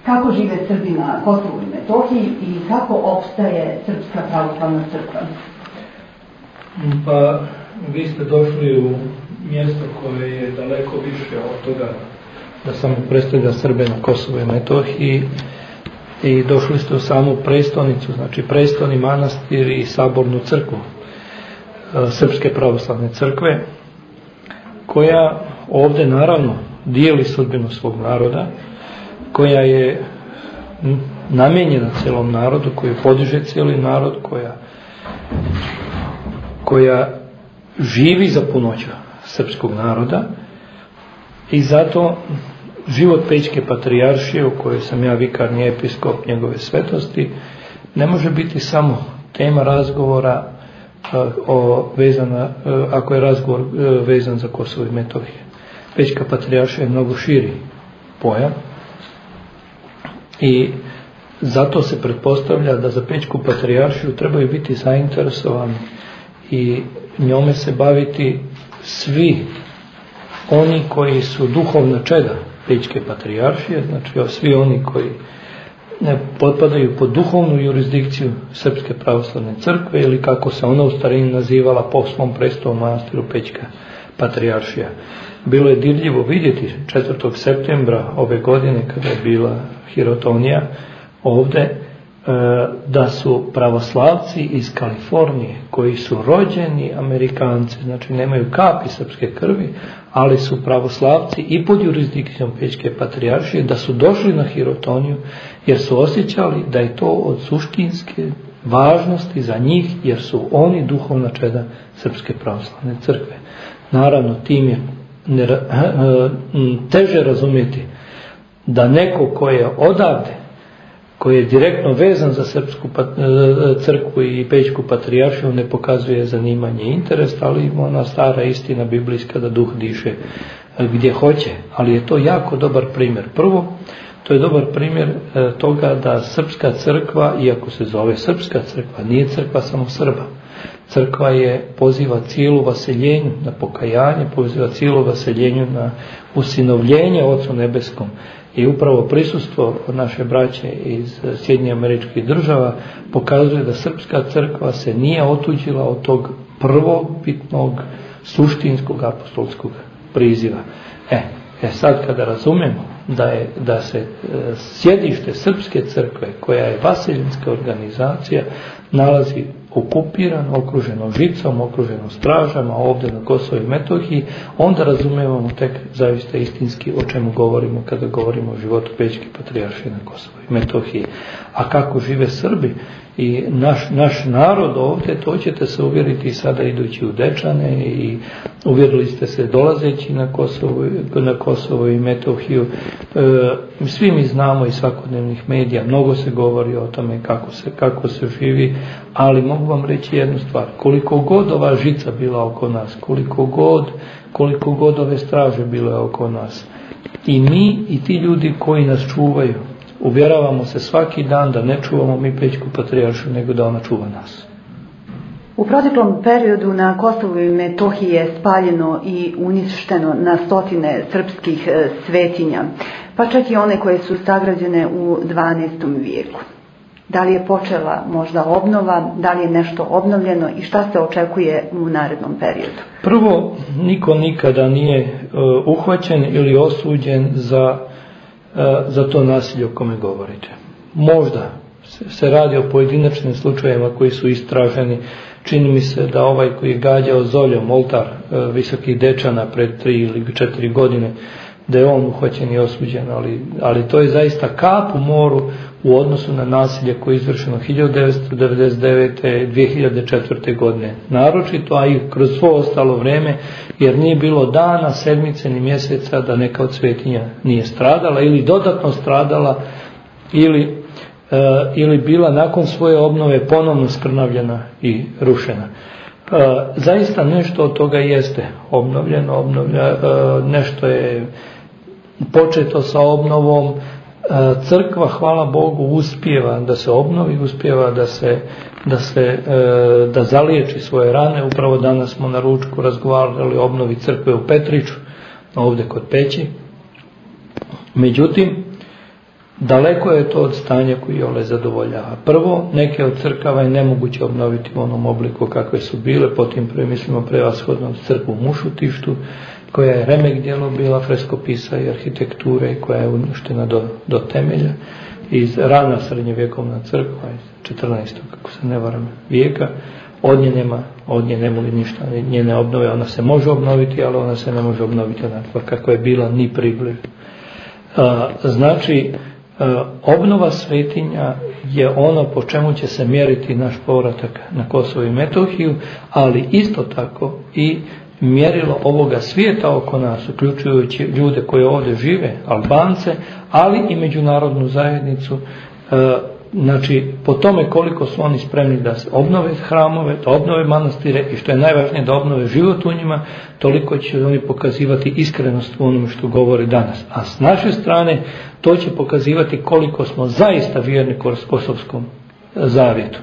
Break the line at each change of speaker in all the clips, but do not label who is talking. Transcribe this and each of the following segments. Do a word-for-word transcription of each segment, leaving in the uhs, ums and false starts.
kako žive Srbi na Kosovu i Metohiji i kako opstaje Srpska pravoslavna crkva?
Pa, vi ste došli u mjesto koje je daleko više od toga da samo predstavlja Srbe na Kosovu i Metohiji i došli ste u samu prestonicu, znači prestoni manastir i sabornu crkvu Srpske pravoslavne crkve, koja ovdje naravno dijeli sudbinu svog naroda, koja je namijenjena cijelom narodu, koju podiže cijeli narod, koja, koja živi za punoću srpskog naroda i zato život Pećke patrijaršije, u kojoj sam ja vikarni episkop njegove svetosti, ne može biti samo tema razgovora o vezana, ako je razgovor vezan za Kosovo i Metohiju. Pećka patrijaršija je mnogo širi pojam i zato se pretpostavlja da za Pećku patrijaršiju trebaju biti zainteresovani i njome se baviti svi oni koji su duhovna čeda Pećke patrijaršije, znači svi oni koji ne potpadaju pod duhovnu jurisdikciju Srpske pravoslavne crkve ili kako se ona u starini nazivala po svom prestolnom manastiru Pećka patrijaršija. Bilo je dirljivo vidjeti četvrtog septembra ove godine kada je bila hirotonija ovdje da su pravoslavci iz Kalifornije koji su rođeni Amerikanci, znači nemaju kapi srpske krvi, ali su pravoslavci i pod jurisdikcijom Pećke patrijaršije, da su došli na hirotoniju jer su osjećali da je to od suštinske važnosti za njih, jer su oni duhovna čeda Srpske pravoslavne crkve. Naravno, tim je teže razumjeti da neko ko je odavde, koji je direktno vezan za Srpsku crkvu i Pećku patrijaršiju, ne pokazuje zanimanje i interes, ali ona stara istina biblijska da duh diše gdje hoće. Ali je to jako dobar primjer. Prvo, to je dobar primjer toga da Srpska crkva, iako se zove Srpska crkva, nije crkva samo Srba. Crkva je poziva cijelu vaseljenju na pokajanje, poziva cijelu vaseljenju na usinovljenje Ocu nebeskom. I upravo prisustvo naše braće iz Sjedinjenih Američkih Država pokazuje da Srpska crkva se nije otuđila od tog prvobitnog suštinskog apostolskog priziva. E, e sad kada razumemo da, je, da se e, sjedište Srpske crkve, koja je vaseljenska organizacija, nalazi okupirano, okruženo žicom, okruženo stražama ovdje na Kosovo i Metohiji, onda razumijemo tek zaista istinski o čemu govorimo kada govorimo o životu Pećke patrijaršije na Kosovo i Metohiji. A kako žive Srbi i naš, naš narod ovdje, to ćete se uvjeriti sada idući u Dečane i uvjerili ste se dolazeći na Kosovo, na Kosovo i Metohiju. E, svi mi znamo iz svakodnevnih medija, mnogo se govori o tome kako se, kako se živi, ali mogu vam reći jednu stvar, koliko god ova žica bila oko nas, koliko god, koliko god ove straže bile oko nas, i mi i ti ljudi koji nas čuvaju, uvjeravamo se svaki dan da ne čuvamo mi Pećku patrijaršiju, nego da ona čuva nas.
U proteklom periodu na Kosovu i Metohiji je spaljeno i uništeno na stotine srpskih svetinja, pa čak i one koje su sagrađene u dvanaestom vijeku. Da li je počela možda obnova, da li je nešto obnovljeno i šta se očekuje u narednom periodu?
Prvo, niko nikada nije uh, uhvaćen ili osuđen za, uh, za to nasilje o kome govorite. Možda se radi o pojedinačnim slučajevima koji su istraženi. Čini mi se da ovaj koji je gađao zoljom oltar uh, Visokih Dečana pred tri ili četiri godine, da je on uhvaćen i osuđen, ali, ali to je zaista kap u moru u odnosu na nasilje koje je izvršeno hiljadu devetsto devedeset devete. i dvije hiljade četvrte. godine. Naročito, a i kroz svo ostalo vrijeme, jer nije bilo dana, sedmice ni mjeseca da neka od svetinja nije stradala ili dodatno stradala ili, e, ili bila nakon svoje obnove ponovno skrnavljena i rušena. E, zaista nešto od toga jeste obnovljeno, obnovlja, e, nešto je početo sa obnovom. Crkva, hvala Bogu, uspijeva da se obnovi, uspijeva da se, da se da zaliječi svoje rane. Upravo danas smo na ručku razgovarali o obnovi crkve u Petriću, ovdje kod Peći. Međutim, daleko je to od stanja koji ole zadovoljava. Prvo, neke od crkava je nemoguće obnoviti u onom obliku kakve su bile, potom mislimo prevashodno crkvu u Mušutištu, koja je remek djelo bila freskopisa i arhitekture i koja je uništena do, do temelja. Iz rana srednjevjekovna crkva iz četrnaestog kako se ne varam vijeka, od nje nema, od nje ne može ništa, njene obnove, ona se može obnoviti, ali ona se ne može obnoviti onakva kakva je bila ni približ. Znači, obnova svetinja je ono po čemu će se mjeriti naš povratak na Kosovo i Metohiju, ali isto tako i mjerilo ovoga svijeta oko nas, uključujući ljude koji ovdje žive, Albance, ali i međunarodnu zajednicu, znači po tome koliko su oni spremni da se obnove hramove, da obnove manastire i što je najvažnije da obnove život u njima, toliko će oni pokazivati iskrenost u onome što govore danas. A s naše strane to će pokazivati koliko smo zaista vjerni Kosovskom zavjetu.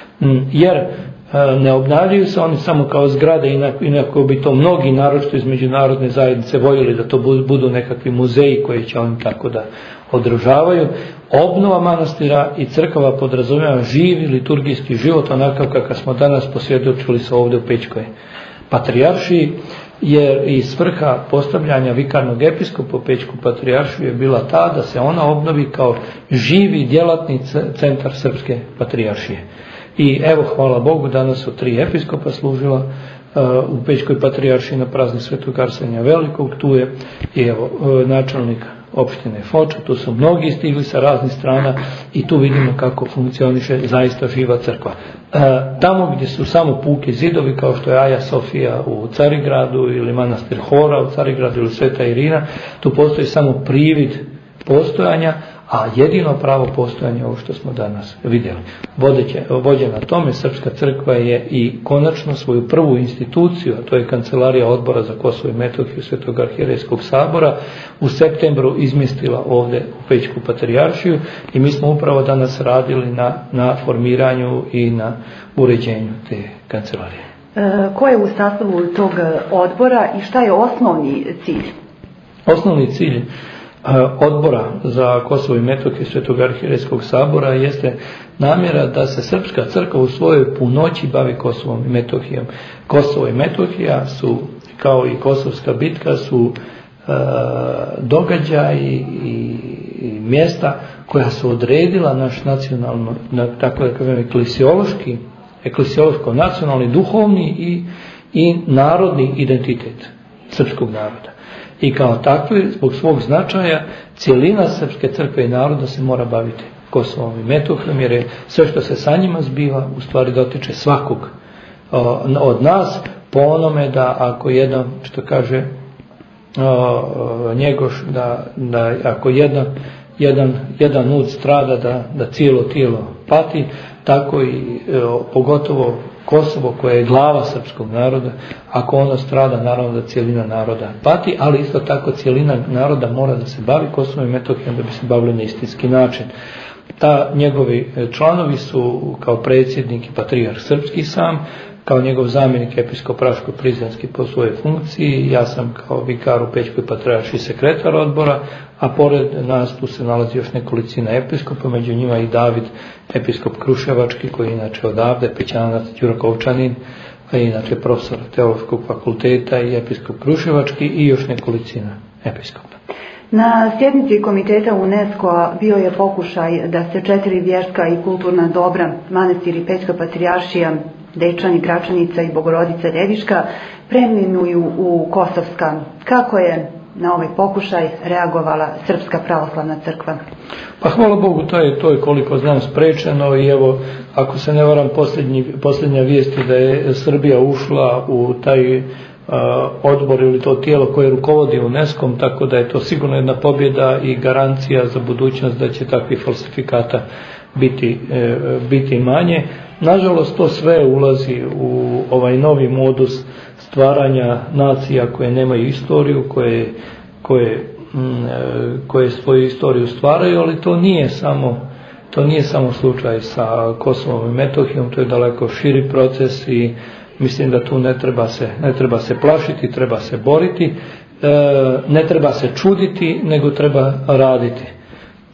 Jer ne obnavljaju se oni samo kao zgrade, inako bi to mnogi, naročito iz međunarodne zajednice, voljeli da to budu nekakvi muzeji koji će oni tako da održavaju. Obnova manastira i crkava podrazumijeva živi liturgijski život, onakav kakav smo danas posvjedočili se ovdje u Pećkoj patrijaršiji, jer i svrha postavljanja vikarnog episkopa u Pećku patrijaršiju je bila ta da se ona obnovi kao živi djelatni centar srpske patrijaršije. I evo, hvala Bogu, danas su tri episkopa služila uh, u Pećkoj patrijaršiji na praznik Svetog Arsenija Velikog, tu je i evo uh, načelnik opštine Foča, tu su mnogi stigli sa raznih strana i tu vidimo kako funkcioniše zaista živa crkva. Uh, tamo gdje su samo puki zidovi, kao što je Aja Sofija u Carigradu ili manastir Hora u Carigradu ili Sveta Irina, tu postoji samo privid postojanja, a jedino pravo postojanje je ovo što smo danas vidjeli. Vodeće, vođena tome, Srpska crkva je i konačno svoju prvu instituciju, a to je Kancelarija Odbora za Kosovo i Metohiju Svetog arhijerejskog sabora, u septembru izmjestila ovdje u Pećku patrijaršiju i mi smo upravo danas radili na, na formiranju i na uređenju te kancelarije.
E, ko je u sastavu tog odbora i šta je osnovni cilj?
Osnovni cilj Odbora za Kosovo i Metohiju Svetog arhijerejskog sabora jeste namjera da se Srpska crkva u svojoj punoći bavi Kosovom i Metohijom. Kosovo i Metohija su, kao i Kosovska bitka, su e, događaji i, i mjesta koja su odredila naš nacionalno, na, tako da kažem, eklesiološki, eklesiološko nacionalni, duhovni i, i narodni identitet srpskog naroda. I kao takvi, zbog svog značaja, cijelina Srpske crkve i naroda se mora baviti Kosovom i Metohijom, jer je sve što se sa njima zbiva u stvari dotiče svakog o, od nas, po onome da ako jedan, što kaže o, Njegoš, da, da ako jedan, jedan, jedan ud strada, da, da cijelo tijelo pati, tako i o, pogotovo Kosovo koje je glava srpskog naroda, ako ono strada, naravno da cijelina naroda pati, ali isto tako cijelina naroda mora da se bavi Kosovom i Metohijom da bi se bavili na istinski način. Ta njegovi članovi su kao predsjednik i patrijarh srpski sam, kao njegov zamjenik episkop Raško-Prizrenski po svojoj funkciji, ja sam kao vikar u Pećkoj patrijaršiji sekretar odbora, a pored nas tu se nalazi još nekolicina episkopa, među njima i David, episkop Kruševački, koji je inače odavde, Pećanac Đurakovčanin, a inače profesor Teološkog fakulteta i episkop Kruševački i još nekolicina episkopa.
Na sjednici komiteta UNESCO-a bio je pokušaj da se četiri vjerska i kulturna dobra, manastir i Pećka patrijaršija, Dečani, Gračanica i Bogorodica Ljeviška, preimenuju u Kosovska. Kako je na ovaj pokušaj reagovala Srpska pravoslavna crkva?
Pa hvala Bogu, to je, to je koliko znam sprečeno i evo, ako se ne varam, posljednji, posljednja vijest je da je Srbija ušla u taj a, odbor ili to tijelo koje rukovodi UNESCO-om, tako da je to sigurno jedna pobjeda i garancija za budućnost da će takvih falsifikata biti, e, biti manje. Nažalost, to sve ulazi u ovaj novi modus stvaranja nacija koje nemaju istoriju, koje, koje, koje svoju istoriju stvaraju, ali to nije samo, to nije samo slučaj sa Kosovom i Metohijom, to je daleko širi proces i mislim da tu ne treba se, ne treba se plašiti, treba se boriti, ne treba se čuditi, nego treba raditi.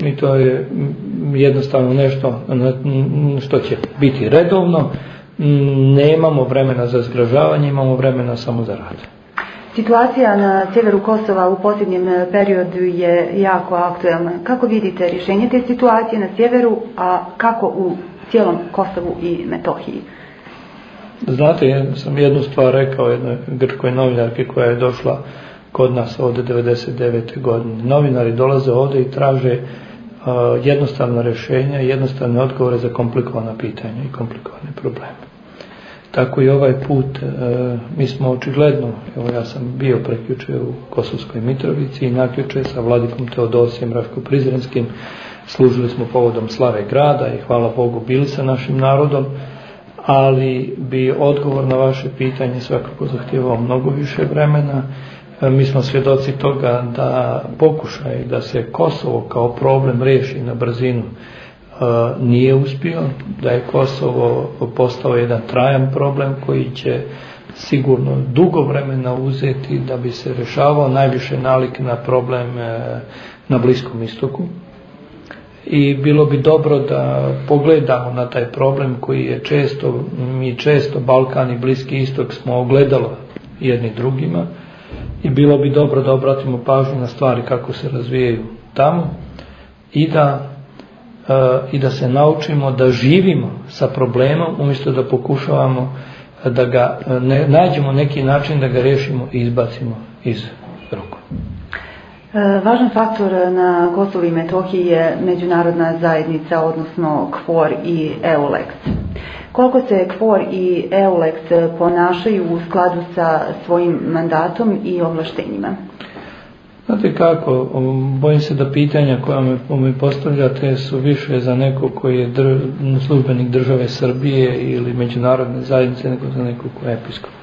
i to je jednostavno nešto što će biti redovno. Nemamo vremena za zgražavanje, imamo vremena samo za rad.
Situacija na sjeveru Kosova u posljednjem periodu je jako aktuelna. Kako vidite rješenje te situacije na sjeveru, a kako u cijelom Kosovu i Metohiji?
Znate, ja sam jednu stvar rekao jednoj grčkoj novinarki koja je došla kod nas ovdje devedeset devete godine. Novinari dolaze ovdje i traže uh, jednostavna rješenja, jednostavne odgovore za komplikovana pitanja i komplikovane probleme. Tako i ovaj put, uh, mi smo očigledno, evo ja sam bio prekjuče u Kosovskoj Mitrovici i naključe sa vladikom Teodosijem Raško-Prizrenskim, služili smo povodom slave grada i hvala Bogu bili sa našim narodom, ali bi odgovor na vaše pitanje svakako zahtijevao mnogo više vremena. Mi smo svjedoci toga da pokušaj da se Kosovo kao problem riješi na brzinu nije uspio, da je Kosovo postao jedan trajan problem koji će sigurno dugo vremena uzeti da bi se rješavao, najviše nalik na problem na Bliskom istoku. I bilo bi dobro da pogledamo na taj problem koji je često, mi često Balkan i Bliski istok smo ogledalo jedni drugima i bilo bi dobro da obratimo pažnju na stvari kako se razvijaju tamo i da, e, i da se naučimo da živimo sa problemom umjesto da pokušavamo da ga ne, nađemo neki način da ga riješimo i izbacimo iz ruku.
Važan faktor na Kosovu i Metohiji je međunarodna zajednica, odnosno KFOR i EULEX. Koliko se KFOR i EULEX ponašaju u skladu sa svojim mandatom i ovlaštenjima?
Znate kako, bojim se da pitanja koja me, me postavljate su više za nekog koji je dr, službenik države Srbije ili međunarodne zajednice nego za nekog koji je episkop.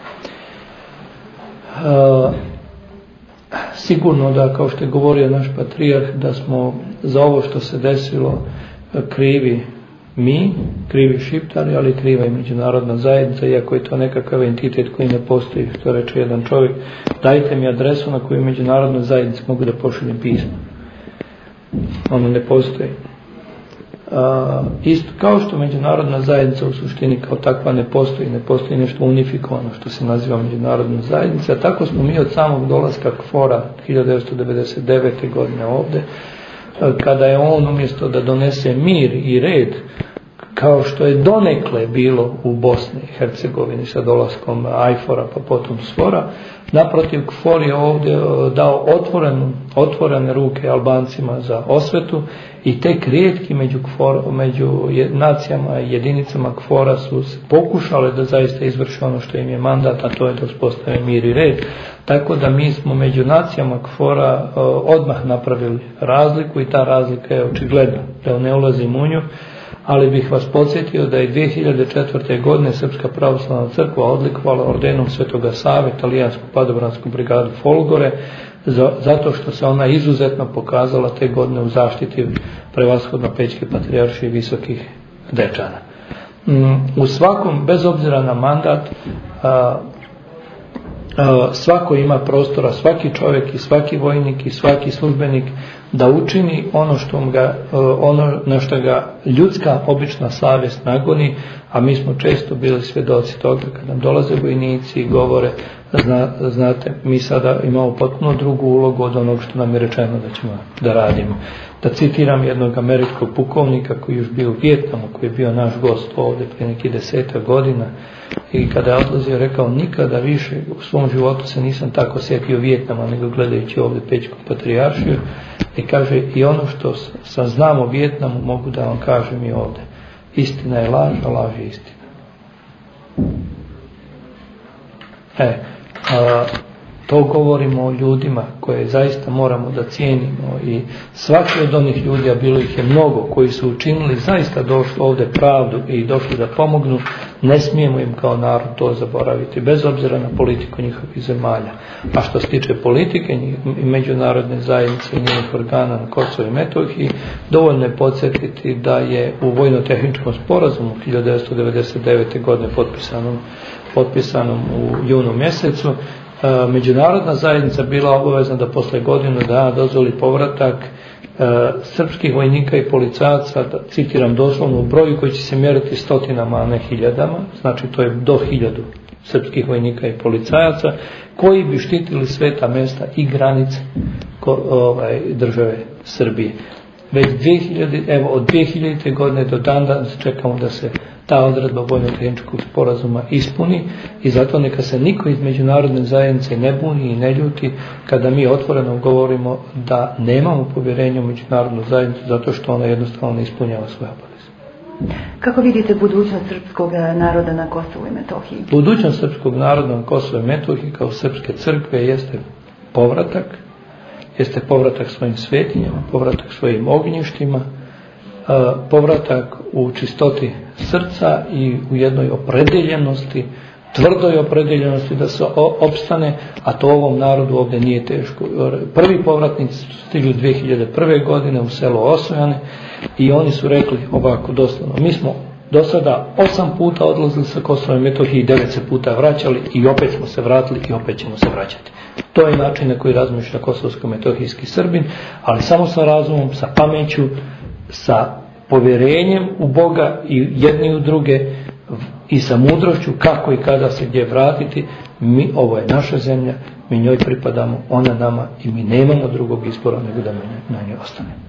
Uh, Sigurno da, kao što je govorio naš patrijarh, da smo za ovo što se desilo krivi mi, krivi Šiptari, ali kriva i međunarodna zajednica, iako je to nekakav entitet koji ne postoji, što reče jedan čovjek, dajte mi adresu na koju međunarodna zajednica mogu da pošaljem pismo. Ono ne postoji. A, isto kao što međunarodna zajednica u suštini kao takva ne postoji, ne postoji nešto unifikovano što se naziva međunarodna zajednica, tako smo mi od samog dolaska KFOR-a hiljadu devetsto devedeset devete godine ovdje, kada je on umjesto da donese mir i red, kao što je donekle bilo u Bosni i Hercegovini sa dolaskom ajfora pa potom SFOR-a, naprotiv KFOR je ovdje dao otvorenu, otvorene ruke Albancima za osvetu i tek rijetki među, KFOR, među nacijama i jedinicama KFOR-a su pokušale da zaista izvrše ono što im je mandat, a to je da uspostave mir i red. Tako da mi smo među nacijama KFOR-a odmah napravili razliku i ta razlika je očigledna, da ne ulazim u nju. Ali bih vas podsjetio da je dvije hiljade četvrte. godine Srpska pravoslavna crkva odlikovala ordenom Svetoga Save talijansku padobransku brigadu Folgore, zato što se ona izuzetno pokazala te godine u zaštiti prevashodno Pećke patrijaršije i visokih dečana. U svakom, bez obzira na mandat, svako ima prostora, svaki čovjek i svaki vojnik i svaki službenik da učini ono što ga, ono na što ga ljudska obična savjest nagoni, a mi smo često bili svjedoci toga kad nam dolaze vojnici i govore, zna, znate, mi sada imamo potpuno drugu ulogu od onog što nam je rečeno da ćemo da radimo. Da citiram jednog američkog pukovnika koji je još bio u Vijetnamu, koji je bio naš gost ovdje prije nekih deseta godina i kada je odlazio rekao, nikada više u svom životu se nisam tako sjetio Vijetnama nego gledajući ovdje Pećku patrijaršiju. I kaže, i ono što sam znam o Vijetnamu mogu da vam kažem i ovdje. Istina je laž, a laž je istina. E, a, to govorimo o ljudima koje zaista moramo da cijenimo i svaki od onih ljudi, a bilo ih je mnogo, koji su učinili zaista došli ovdje pravdu i došli da pomognu, ne smijemo im kao narod to zaboraviti, bez obzira na politiku njihovih zemalja. A što se tiče politike i međunarodne zajednice i njenih organa na Kosovu i Metohiji, dovoljno je podsjetiti da je u vojno-tehničkom sporazumu hiljadu devetsto devedeset devete. godine potpisanom, potpisanom u junu mjesecu, međunarodna zajednica bila obavezna da posle godinu dana dozvoli povratak srpskih vojnika i policajaca, da citiram doslovno, u broju koji će se mjeriti stotinama, a ne hiljadama, znači to je do hiljadu srpskih vojnika i policajaca, koji bi štitili sveta mesta i granice ovaj, države Srbije. Već dvije hiljade, evo, od dvije hiljadite. godine do dan danas čekamo da se ta odredba vojno-tehničkog sporazuma ispuni i zato neka se niko iz međunarodne zajednice ne buni i ne ljuti kada mi otvoreno govorimo da nemamo povjerenja u međunarodnu zajednicu zato što ona jednostavno ne ispunjava svoje obaveze.
Kako vidite budućnost srpskog naroda na Kosovu i Metohiji?
Budućnost srpskog naroda na Kosovu i Metohiji kao srpske crkve jeste povratak, jeste povratak svojim svetinjama, povratak svojim ognjištima, povratak u čistoti srca i u jednoj opredeljenosti, tvrdoj opredeljenosti da se opstane, a to ovom narodu ovdje nije teško. Prvi povratnici su stigli dvije hiljade prve. godine u selo Osojane i oni su rekli ovako doslovno: mi smo do sada osam puta odlazili sa Kosova i Metohije i devet se puta vraćali i opet smo se vratili i opet ćemo se vraćati. To je način na koji razmišlja kosovsko-metohijski Srbin, ali samo sa razumom, sa pameću, sa povjerenjem u Boga i jedni u druge i sa mudrošću kako i kada se gdje vratiti. Mi, ovo je naša zemlja, mi njoj pripadamo, ona nama i mi nemamo drugog izbora nego da na njoj ostane.